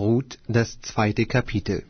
Ruth, das 2. Kapitel.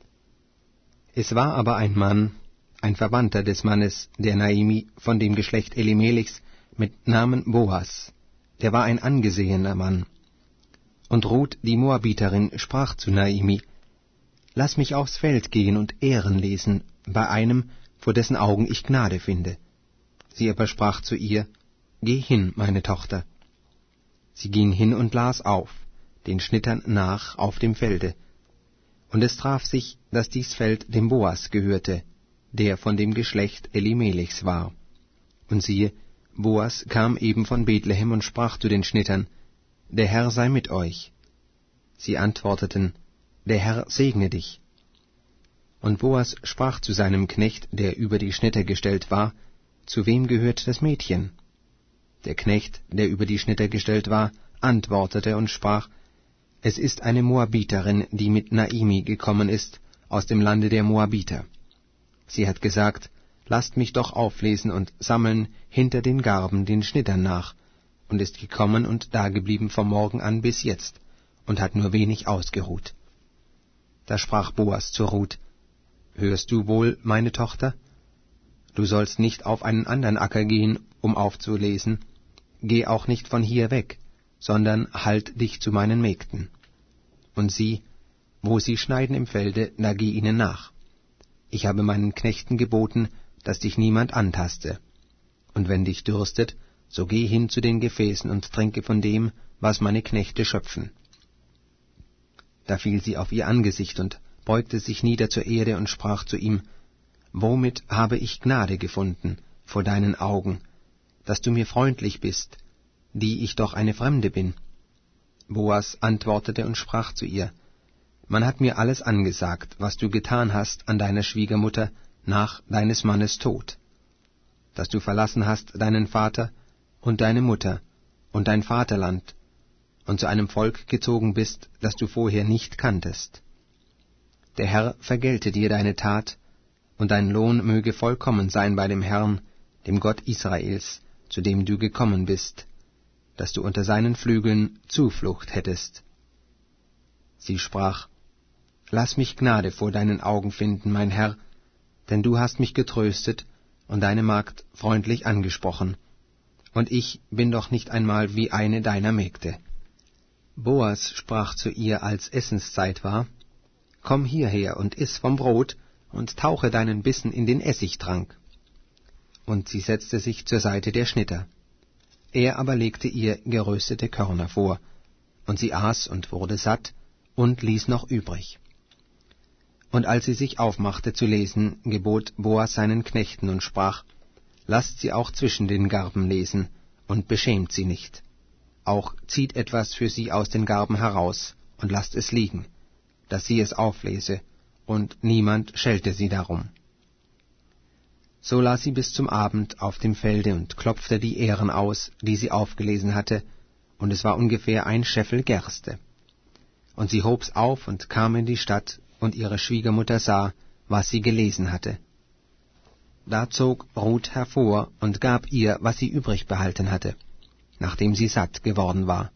Es war aber ein Mann, ein Verwandter des Mannes, der Naimi, von dem Geschlecht Elimelechs, mit Namen Boas. Der war ein angesehener Mann. Und Ruth, die Moabiterin, sprach zu Naimi: Lass mich aufs Feld gehen und Ehren lesen, bei einem, vor dessen Augen ich Gnade finde. Sie aber sprach zu ihr: Geh hin, meine Tochter. Sie ging hin und las auf, den Schnittern nach auf dem Felde. Und es traf sich, dass dies Feld dem Boas gehörte, der von dem Geschlecht Elimelechs war. Und siehe, Boas kam eben von Bethlehem und sprach zu den Schnittern: Der Herr sei mit euch. Sie antworteten: Der Herr segne dich. Und Boas sprach zu seinem Knecht, der über die Schnitter gestellt war: Zu wem gehört das Mädchen? Der Knecht, der über die Schnitter gestellt war, antwortete und sprach: Es ist eine Moabiterin, die mit Naimi gekommen ist, aus dem Lande der Moabiter. Sie hat gesagt: Lasst mich doch auflesen und sammeln hinter den Garben den Schnittern nach, und ist gekommen und dageblieben vom Morgen an bis jetzt, und hat nur wenig ausgeruht. Da sprach Boas zu Ruth: Hörst du wohl, meine Tochter? Du sollst nicht auf einen anderen Acker gehen, um aufzulesen. Geh auch nicht von hier weg, sondern halt dich zu meinen Mägden. Und sieh, wo sie schneiden im Felde, da geh ihnen nach. Ich habe meinen Knechten geboten, dass dich niemand antaste. Und wenn dich dürstet, so geh hin zu den Gefäßen und trinke von dem, was meine Knechte schöpfen. Da fiel sie auf ihr Angesicht und beugte sich nieder zur Erde und sprach zu ihm: Womit habe ich Gnade gefunden vor deinen Augen, dass du mir freundlich bist, die ich doch eine Fremde bin? Boas antwortete und sprach zu ihr: Man hat mir alles angesagt, was du getan hast an deiner Schwiegermutter nach deines Mannes Tod, dass du verlassen hast deinen Vater und deine Mutter und dein Vaterland und zu einem Volk gezogen bist, das du vorher nicht kanntest. Der Herr vergelte dir deine Tat, und dein Lohn möge vollkommen sein bei dem Herrn, dem Gott Israels, zu dem du gekommen bist, dass du unter seinen Flügeln Zuflucht hättest. Sie sprach: Lass mich Gnade vor deinen Augen finden, mein Herr, denn du hast mich getröstet und deine Magd freundlich angesprochen, und ich bin doch nicht einmal wie eine deiner Mägde. Boas sprach zu ihr, als Essenszeit war: Komm hierher und iss vom Brot und tauche deinen Bissen in den Essigtrank. Und sie setzte sich zur Seite der Schnitter. Er aber legte ihr geröstete Körner vor, und sie aß und wurde satt und ließ noch übrig. Und als sie sich aufmachte zu lesen, gebot Boas seinen Knechten und sprach: Lasst sie auch zwischen den Garben lesen, und beschämt sie nicht. Auch zieht etwas für sie aus den Garben heraus, und lasst es liegen, dass sie es auflese, und niemand schelte sie darum. So las sie bis zum Abend auf dem Felde und klopfte die Ähren aus, die sie aufgelesen hatte, und es war ungefähr ein Scheffel Gerste. Und sie hob's auf und kam in die Stadt, und ihre Schwiegermutter sah, was sie gelesen hatte. Da zog Ruth hervor und gab ihr, was sie übrig behalten hatte, nachdem sie satt geworden war.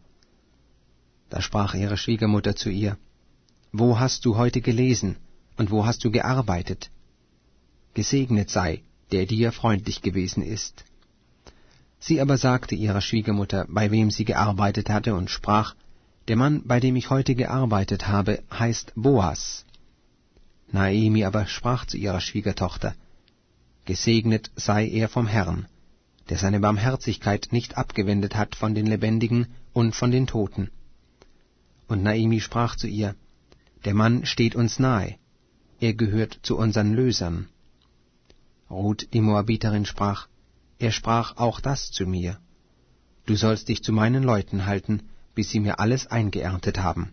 Da sprach ihre Schwiegermutter zu ihr: Wo hast du heute gelesen, und wo hast du gearbeitet? Gesegnet sei, der dir freundlich gewesen ist. Sie aber sagte ihrer Schwiegermutter, bei wem sie gearbeitet hatte, und sprach: Der Mann, bei dem ich heute gearbeitet habe, heißt Boas. Naimi aber sprach zu ihrer Schwiegertochter: Gesegnet sei er vom Herrn, der seine Barmherzigkeit nicht abgewendet hat von den Lebendigen und von den Toten. Und Naimi sprach zu ihr: Der Mann steht uns nahe, er gehört zu unseren Lösern. Ruth, die Moabiterin, sprach: Er sprach auch das zu mir: Du sollst dich zu meinen Leuten halten, bis sie mir alles eingeerntet haben.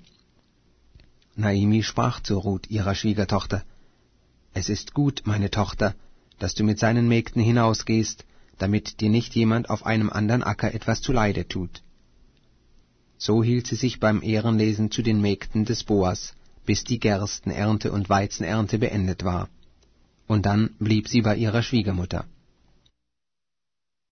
Naimi sprach zu Ruth, ihrer Schwiegertochter: Es ist gut, meine Tochter, dass du mit seinen Mägden hinausgehst, damit dir nicht jemand auf einem andern Acker etwas zuleide tut. So hielt sie sich beim Ehrenlesen zu den Mägden des Boas, bis die Gerstenernte und Weizenernte beendet war. Und dann blieb sie bei ihrer Schwiegermutter.